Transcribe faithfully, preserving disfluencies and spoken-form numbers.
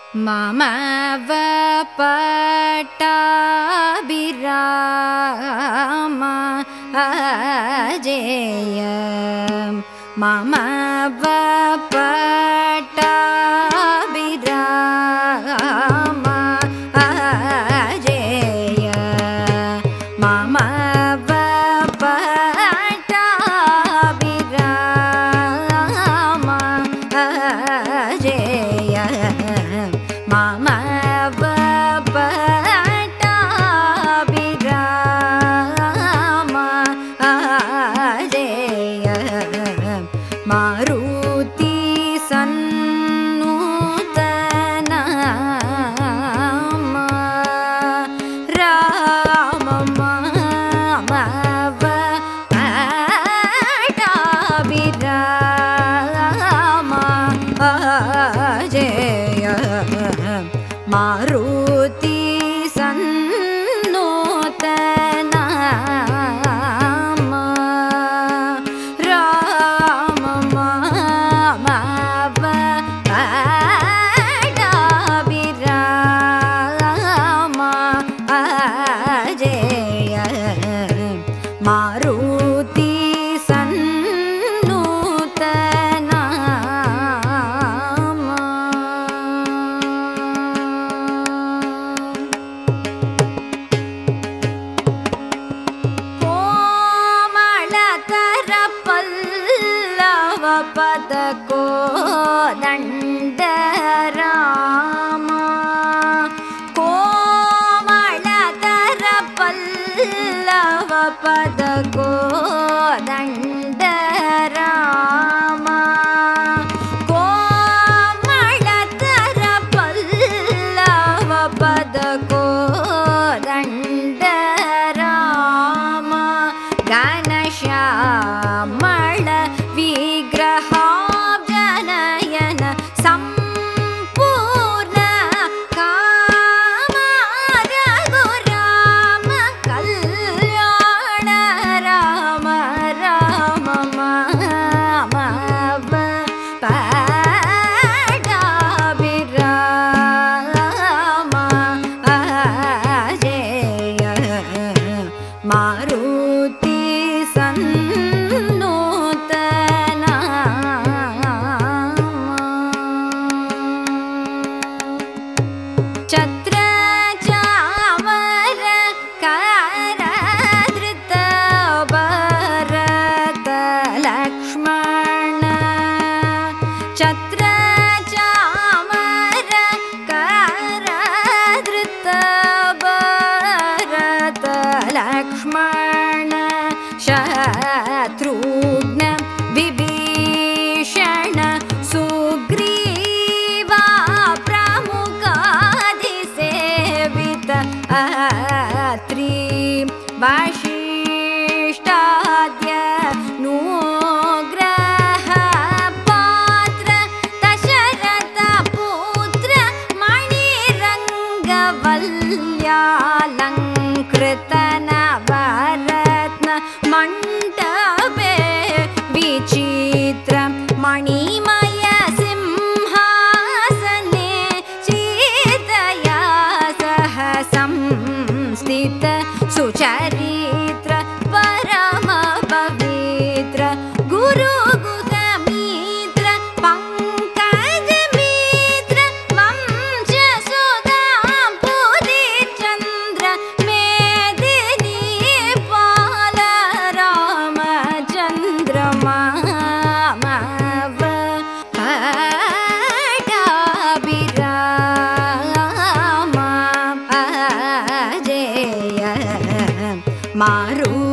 मम पट्टाभिराम अजेय मम पट्टाभिराम अजेय मम पट्टाभिराम अजेय मम पट्टाभिराम अजेय मारुति सन्नूतन राम मम पट्टाभिराम अजेय मारुति सन्नूतन राम मम पट्टाभिराम अजेय मारुति सन्नूतन पदको दण्डराम कोमलतर पल्लव पदको दण्डराम कोमलतर पल्लव पदको दण्डराम घनश्यामल विग्रहाब्जनयन सम्पूर्ण काम रघुराम कल्याण राम राम मम पट्टाभिराम अजेय मारुति सन्नूतन छत्र चामर करधृत भरत लक्ष्मण छत्र चामर करधृत भरत लक्ष्मण शत्रुघ्न विभीषण सुग्रीवा प्रमुखाधिसेवित अत्रि वसिष्ठाद्य नुग्रह पात्र दशरथ पुत्र मणिरङ्गवल्यालङ्कृत नवरत्न मण्डपे विचित्र मणिमय सिंहासने सीतया सह संस्थित सुचरित्र परम पवित्र गुरु गुहमित्र पंकज मित्र वंश सुधांबुधि चंद्र मेदिनी पाल रामचंद्र मम पट्टाभिराम अजेय मारु